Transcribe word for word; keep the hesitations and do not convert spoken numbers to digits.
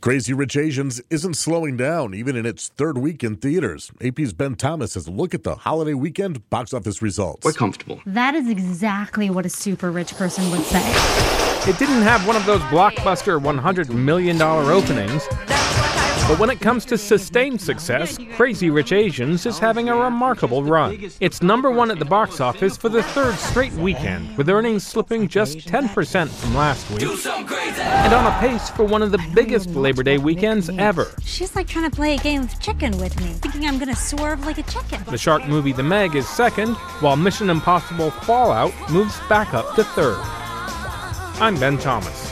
Crazy Rich Asians isn't slowing down, even in its third week in theaters. A P's Ben Thomas has a look at the holiday weekend box office results. We're comfortable. That is exactly what a super rich person would say. It didn't have one of those blockbuster one hundred million dollars openings, but when it comes to sustained success, Crazy Rich Asians is having a remarkable run. It's number one at the box office for the third straight weekend, with earnings slipping just ten percent from last week, and on a pace for one of the biggest Labor Day weekends ever. She's like trying to play a game of chicken with me, thinking I'm gonna swerve like a chicken. The shark movie The Meg is second, while Mission Impossible Fallout moves back up to third. I'm Ben Thomas.